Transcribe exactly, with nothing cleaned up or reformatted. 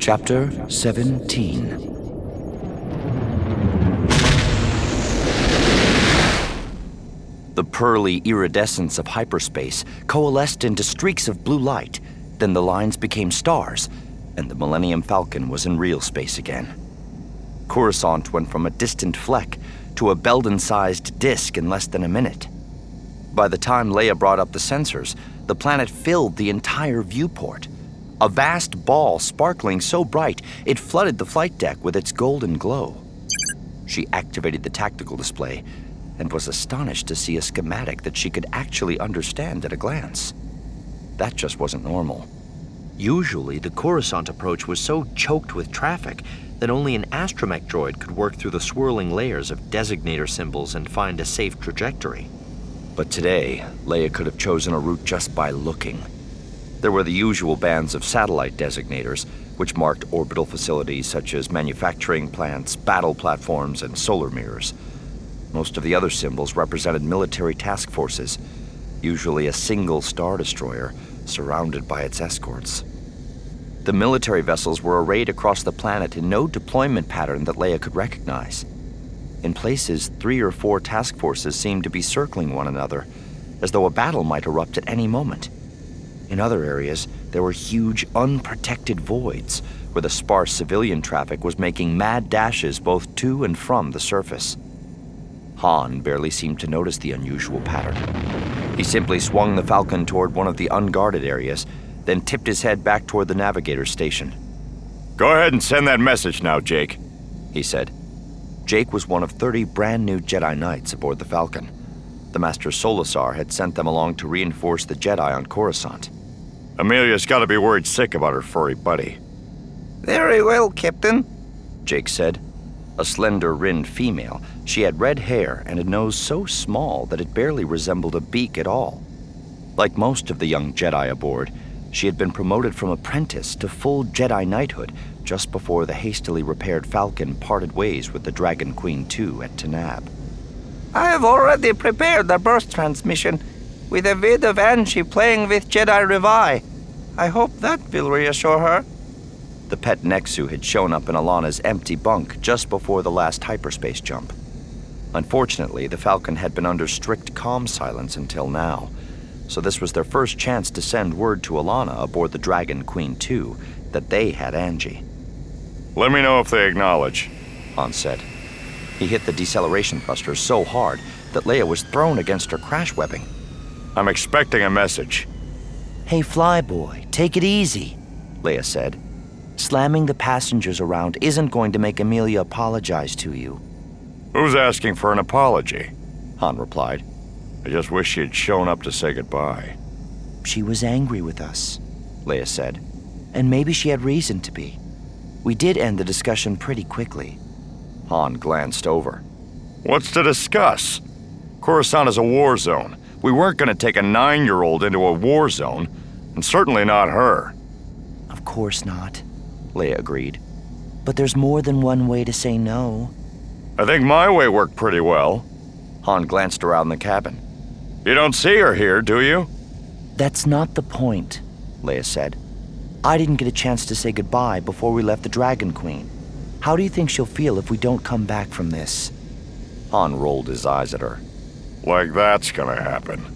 Chapter seventeen. The pearly iridescence of hyperspace coalesced into streaks of blue light, then the lines became stars, and the Millennium Falcon was in real space again. Coruscant went from a distant fleck to a Belden-sized disk in less than a minute. By the time Leia brought up the sensors, the planet filled the entire viewport. A vast ball sparkling so bright it flooded the flight deck with its golden glow. She activated the tactical display and was astonished to see a schematic that she could actually understand at a glance. That just wasn't normal. Usually, the Coruscant approach was so choked with traffic that only an astromech droid could work through the swirling layers of designator symbols and find a safe trajectory. But today, Leia could have chosen a route just by looking. There were the usual bands of satellite designators, which marked orbital facilities such as manufacturing plants, battle platforms, and solar mirrors. Most of the other symbols represented military task forces, usually a single Star Destroyer surrounded by its escorts. The military vessels were arrayed across the planet in no deployment pattern that Leia could recognize. In places, three or four task forces seemed to be circling one another, as though a battle might erupt at any moment. In other areas, there were huge, unprotected voids where the sparse civilian traffic was making mad dashes both to and from the surface. Han barely seemed to notice the unusual pattern. He simply swung the Falcon toward one of the unguarded areas, then tipped his head back toward the navigator's station. "Go ahead and send that message now, Jake," he said. Jake was one of thirty brand new Jedi Knights aboard the Falcon. The Master Solusar had sent them along to reinforce the Jedi on Coruscant. "Amelia's got to be worried sick about her furry buddy." "Very well, Captain," Jake said. A slender-rinned female, she had red hair and a nose so small that it barely resembled a beak at all. Like most of the young Jedi aboard, she had been promoted from apprentice to full Jedi knighthood just before the hastily repaired Falcon parted ways with the Dragon Queen two at Tanab. "I have already prepared the burst transmission, with a vid of Angie playing with Jedi Revi. I hope that will reassure her." The pet Nexu had shown up in Alana's empty bunk just before the last hyperspace jump. Unfortunately, the Falcon had been under strict comm silence until now, so this was their first chance to send word to Alana aboard the Dragon Queen two that they had Angie. "Let me know if they acknowledge," Han said. He hit the deceleration thruster so hard that Leia was thrown against her crash webbing. "I'm expecting a message." "Hey, Flyboy, take it easy," Leia said. "Slamming the passengers around isn't going to make Amelia apologize to you." "Who's asking for an apology?" Han replied. "I just wish she had shown up to say goodbye." "She was angry with us," Leia said. "And maybe she had reason to be. We did end the discussion pretty quickly." Han glanced over. "What's to discuss? Coruscant is a war zone. We weren't going to take a nine-year-old into a war zone, and certainly not her." "Of course not," Leia agreed. "But there's more than one way to say no." "I think my way worked pretty well." Han glanced around the cabin. "You don't see her here, do you?" "That's not the point," Leia said. "I didn't get a chance to say goodbye before we left the Dragon Queen. How do you think she'll feel if we don't come back from this?" Han rolled his eyes at her. "Like that's gonna happen."